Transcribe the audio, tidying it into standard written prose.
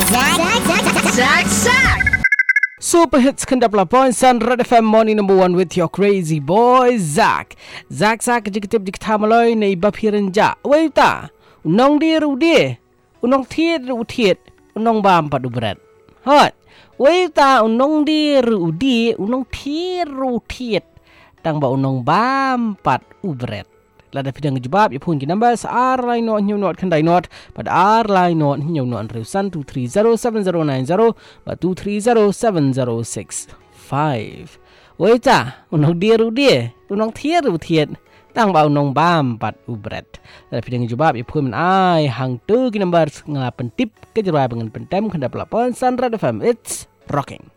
Zag. Super hits kan dapat poin Sun Red FM morning number 1 with your crazy boy Zach jikitip jikitamaloi na iba pirenja. Waita unong di rudi unong tiet rutiet unong bam padu berat. Hot. Waita unong di rudi unong tiet rutiet tang ba unong bam pad ubret. Lada pidang jebab ya pun ki number ar line not new not kan dai not but ar line not new not reusan 230790 but 230706 Waita unong di rudi unong tiet rutiet tang ba unong bam pat ubret. Lada pidang jebab ya pun ai hang tu ki number ngalapan tip ke jerai dengan pentem kan dapat pon Sun Red FM. It's rocking.